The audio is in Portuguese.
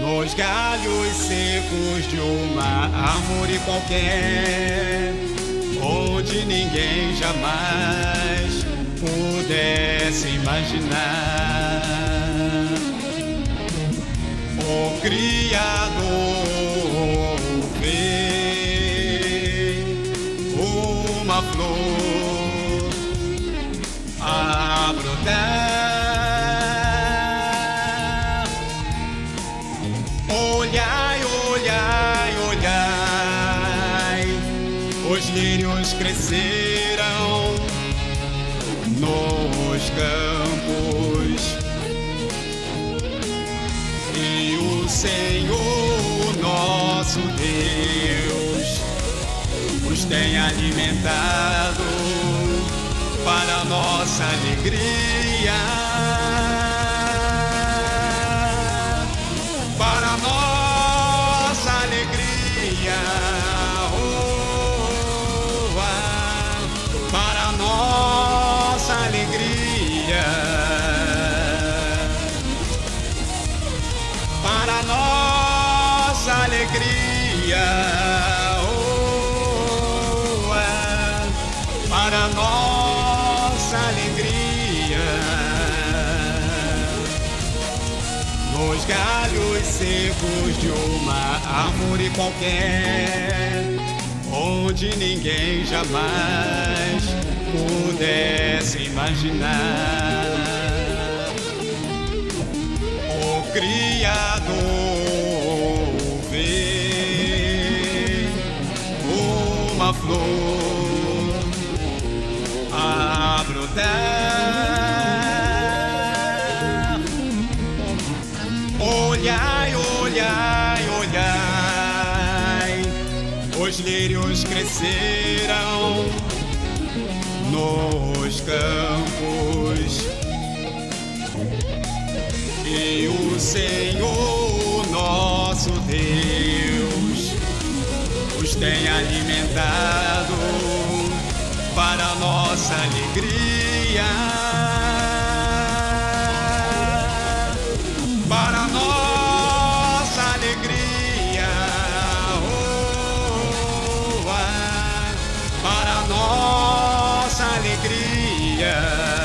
nos galhos secos de uma árvore qualquer, onde ninguém jamais pudesse imaginar. O Criador vê uma flor a brotar. Olhai, olhai, olhai, os lírios cresceram nos campos, e o Senhor nosso Deus os tem alimentado para nossa alegria, para nossa alegria, para nossa alegria, para nossa alegria, para nossa alegria. Nos galhos secos de uma árvore qualquer, onde ninguém jamais pudesse imaginar, o Criador vê uma flor a brotar. Olhai, olhai, olhai, os lírios cresceram nos campos, e o Senhor nosso Deus os tem alimentado para nossa alegria, para nossa alegria, para nossa alegria.